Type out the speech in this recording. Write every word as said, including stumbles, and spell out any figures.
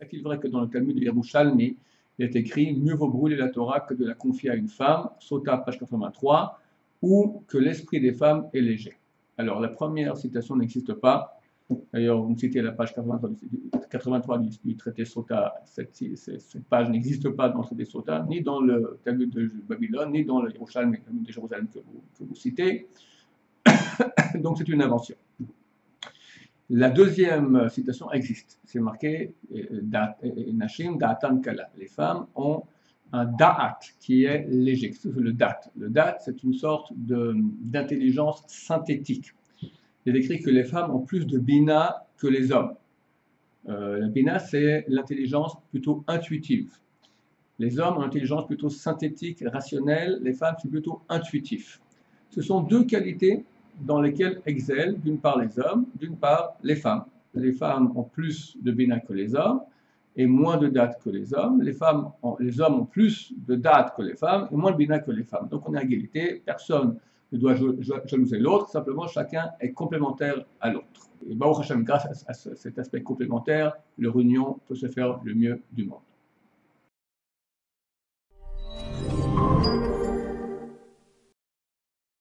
Est-il vrai que dans le Talmud de Yerushalmi, il est écrit « Mieux vaut brûler la Torah que de la confier à une femme », Sota, page quatre-vingt-trois, ou que l'esprit des femmes est léger. Alors, la première citation n'existe pas. D'ailleurs, vous me citez la page quatre-vingt-trois du, du traité Sota. Cette, cette, cette page n'existe pas dans le traité Sota, ni dans le Talmud de Babylone, ni dans le Yerushalmi, le Talmud de Jérusalem que vous, que vous citez. Donc, c'est une invention. La deuxième citation existe. C'est marqué « Nashim da'atan kala ». Les femmes ont un da'at qui est léger. C'est le dat. Le dat, c'est une sorte d'intelligence synthétique. Il est écrit que les femmes ont plus de bina que les hommes. Euh, la bina, c'est l'intelligence plutôt intuitive. Les hommes ont une intelligence plutôt synthétique, rationnelle. Les femmes, c'est plutôt intuitif. Ce sont deux qualités dans lesquelles excellent d'une part les hommes, d'une part les femmes. Les femmes ont plus de bina que les hommes et moins de date que les hommes. Les, femmes ont, les hommes ont plus de date que les femmes et moins de bina que les femmes. Donc on est à égalité, personne ne doit jalouser l'autre, simplement chacun est complémentaire à l'autre. Et Baruch Hashem, grâce à cet aspect complémentaire, leur union peut se faire le mieux du monde.